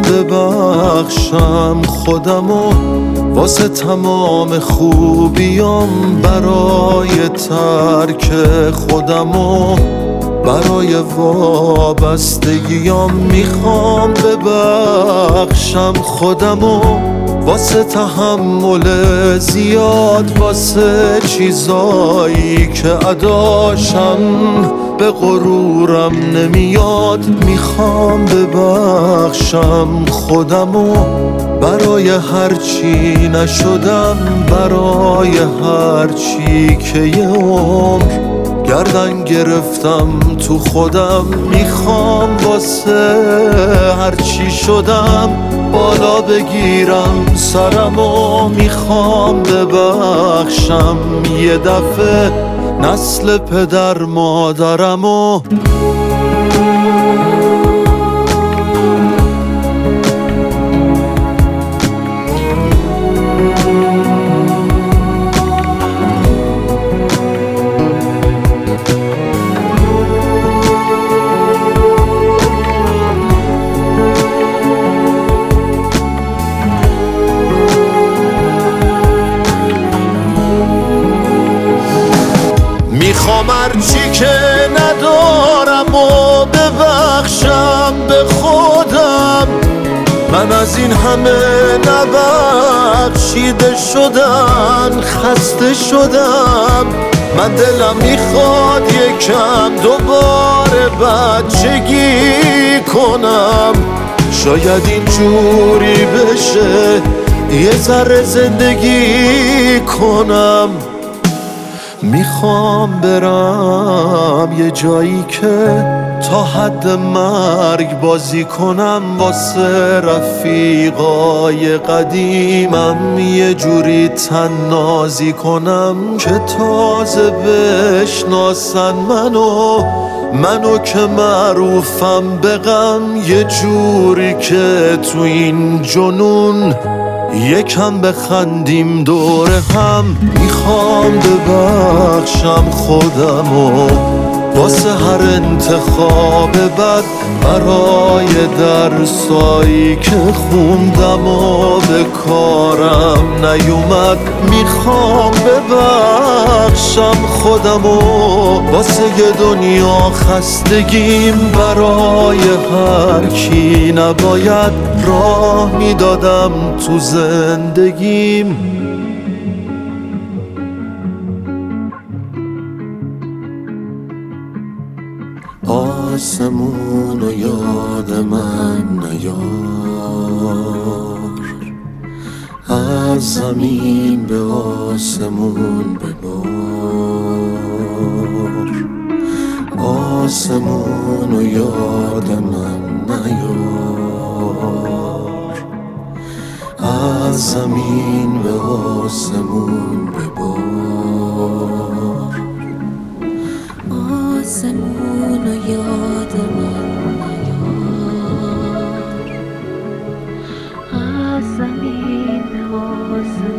ببخشم خودمو واسه تمام خوبیام، برای ترک خودمو، برای وابستگیام میخوام ببخشم خودمو واسه تحمل زیاد، واسه چیزایی که اداشم به غرورم نمیاد. میخوام ببخشم خودمو برای هرچی نشدم، برای هرچی که یه عمر گردن گرفتم تو خودم. میخوام واسه هرچی شدم بالا بگیرم سرمو، میخوام ببخشم یه دفعه نسل پدر مادرمو. میخوام هرچی که ندارم و ببخشم به خودم. من از این همه نبخشیده شدن خسته شدم. من دلم میخواد یکم دوباره بچگی کنم، شاید اینجوری بشه یه ذره زندگی کنم. میخوام برم یه جایی که تا حد مرگ بازی کنم، واسه رفیقای قدیمم یه جوری تنازی کنم که تازه بشناسن منو که معروفم به غم، یه جوری که تو این جنون یکم بخندیم دور هم. میخوام ببخشم خودمو واسه هر انتخاب بد، برای درسایی که خوندم و به کارم نیومد. میخوام ببخشم خودمو واسه یه دنیا خستگیم، برای هر کی نباید راه میدادم تو زندگیم. آسمون و یاد من نیار، از زمین به آسمون ببار. آسمون و یاد من نیار، از زمین به آسمون ببار. آسمون و یاد من نیار، از زمین به آسمون